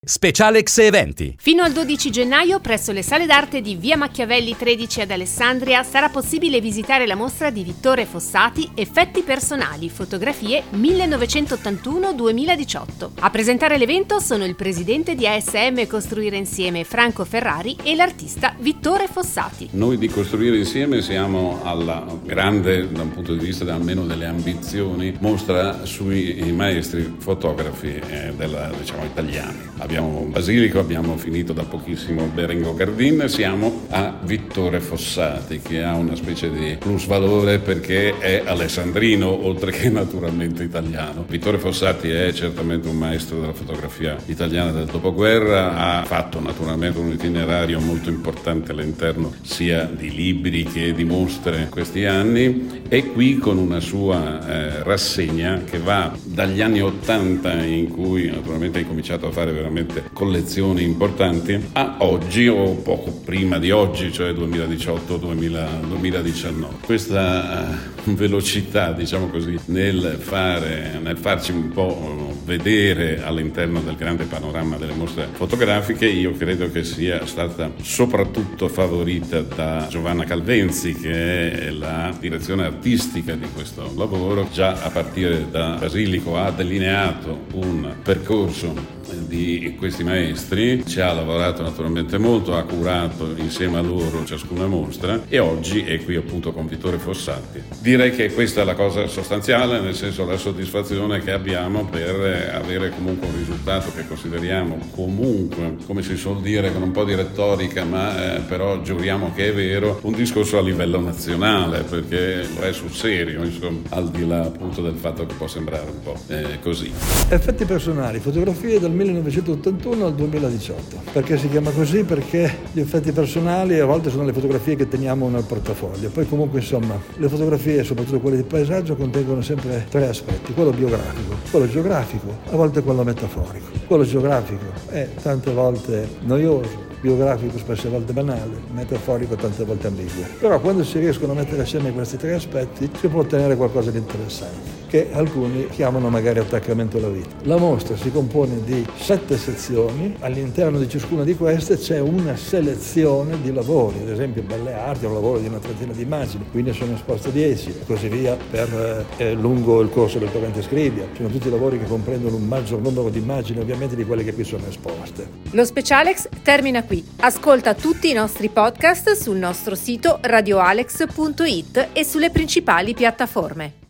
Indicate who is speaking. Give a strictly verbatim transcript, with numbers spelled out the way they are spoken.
Speaker 1: Specialex Eventi.
Speaker 2: Fino al dodici gennaio presso le sale d'arte di Via Machiavelli tredici ad Alessandria sarà possibile visitare la mostra di Vittore Fossati Effetti personali, fotografie millenovecentottantuno duemiladiciotto. A presentare l'evento sono il presidente di A S M Costruire Insieme Franco Ferrari e l'artista Vittore Fossati.
Speaker 3: Noi di Costruire Insieme siamo alla grande, da un punto di vista almeno delle ambizioni, mostra sui maestri fotografi eh, della, diciamo, italiani. Abbiamo Basilico, abbiamo finito da pochissimo Berengo Gardin, siamo a Vittore Fossati, che ha una specie di plusvalore perché è alessandrino oltre che naturalmente italiano. Vittore Fossati è certamente un maestro della fotografia italiana del dopoguerra, ha fatto naturalmente un itinerario molto importante all'interno sia di libri che di mostre in questi anni, e qui con una sua eh, rassegna che va dagli anni ottanta, in cui naturalmente ha cominciato a fare veramente collezioni importanti, a oggi o poco prima di oggi, cioè duemiladiciotto duemiladiciannove. Questa velocità, diciamo così, nel fare, nel farci un po' vedere all'interno del grande panorama delle mostre fotografiche, io credo che sia stata soprattutto favorita da Giovanna Calvenzi, che è la direzione artistica di questo lavoro. Già a partire da Basilico ha delineato un percorso di questi maestri, ci ha lavorato naturalmente molto, ha curato insieme a loro ciascuna mostra, e oggi è qui appunto con Vittore Fossati. Direi che questa è la cosa sostanziale, nel senso la soddisfazione che abbiamo per avere comunque un risultato che consideriamo comunque, come si suol dire con un po' di retorica, ma eh, però giuriamo che è vero, un discorso a livello nazionale, perché lo è sul serio, insomma, al di là appunto del fatto che può sembrare un po' eh, così.
Speaker 4: Effetti personali, fotografie dal millenovecentottantuno al duemiladiciotto. Perché si chiama così? Perché gli effetti personali a volte sono le fotografie che teniamo nel portafoglio. Poi comunque insomma le fotografie, soprattutto quelle di paesaggio, contengono sempre tre aspetti: quello biografico, quello geografico, a volte quello metaforico. Quello geografico è tante volte noioso, biografico spesse volte banale, metaforico tante volte ambiguo. Però quando si riescono a mettere assieme questi tre aspetti si può ottenere qualcosa di interessante, che alcuni chiamano magari attaccamento alla vita. La mostra si compone di sette sezioni, all'interno di ciascuna di queste c'è una selezione di lavori, ad esempio Belle Arti è un lavoro di una trentina di immagini, qui ne sono esposte dieci e così via per eh, lungo il corso del torrente Scrivia. Sono tutti lavori che comprendono un maggior numero di immagini ovviamente di quelle che qui sono esposte.
Speaker 2: Lo Specialex termina qui. Ascolta tutti i nostri podcast sul nostro sito radioalex punto it e sulle principali piattaforme.